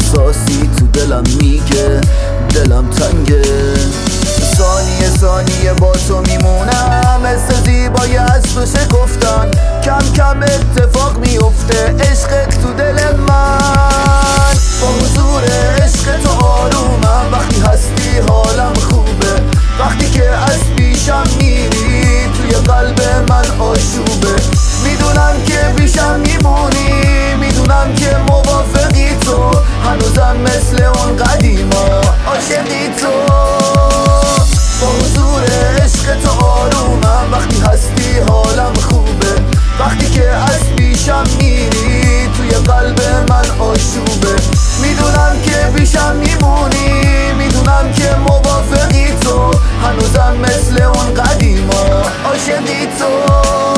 احساسی تو دلم میگه دلم تنگه. ثانیه ثانیه با تو میمونم، مثل زیبای از تو شکفتن کم کم اتفاق میفته عشقت تو دل من. با حضور عشق تو آرومم، وقتی هستی حالم خوبه، وقتی که از پیشم میری توی قلب من آشوبه. میدونم که پیشم میمونی، میدونم که موافقی تو، هنوزم مثل اون قدیما عاشقی تو. با حضور عشق تو آرومم، وقتی هستی حالم خوبه، وقتی که از پیشم میری توی قلب من آشوبه. میدونم که پیشم میمونی، میدونم که موافقی تو، هنوزم مثل اون قدیما عاشقی تو.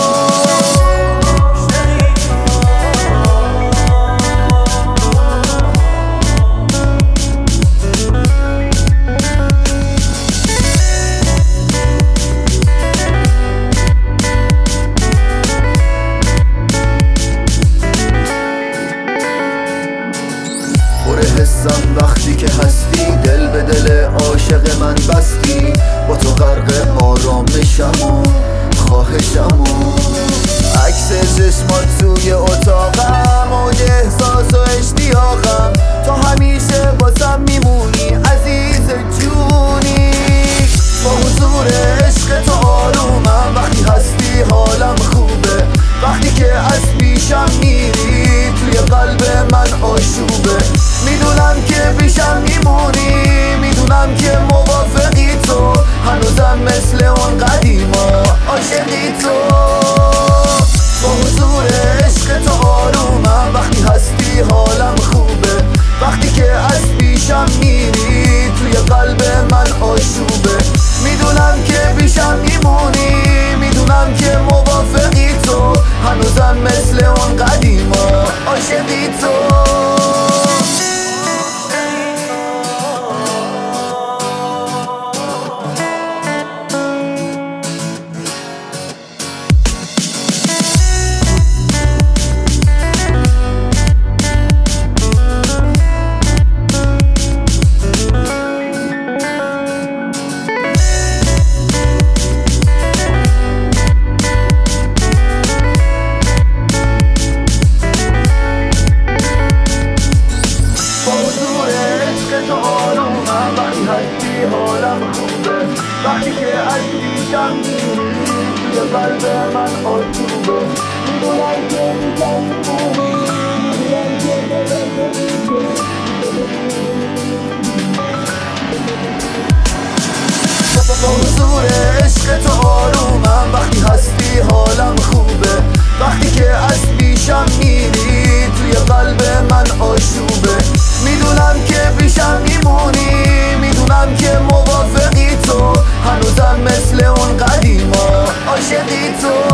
حسم وقتی که هستی، دل به دل عاشق من بستی، با تو غرق آرامشم و خواهشم و عکس چشمات توی اتاقم، موج احساس و اشتیاقم، تو همیشه باسم میمونی عزیز جونی. با حضور عشق تو آرومم، وقتی هستی حالم خوبه، وقتی که از پیشم میری توی قلب من آشوبه. میدونم که پیشم میمونی، میدونم که موافقی تو، هنوزم مثل اون قدیما عاشقی تو. با حضور عشق تو آرومم، وقتی هستی حالم خوبه، وقتی که از پیشم میری توی قلب من آشوبه. میدونم که پیشم میمونی، میدونم که موافقی تو، هنوزم مثل اون قدیما عاشقی تو. حالم خوبه، وقتی که از پیشم میری توی قلب من آشوبه. میدونم که پیشم میمونی، میدونم که با حضور عشق تو آرومم، وقتی هستی حالم خوبه، وقتی که از پیشم میری توی قلب من آشوبه. میدونم که پیشم میمونی، میدونم که موافقی تو، هنوزم مثل اون قدیما عاشقی تو.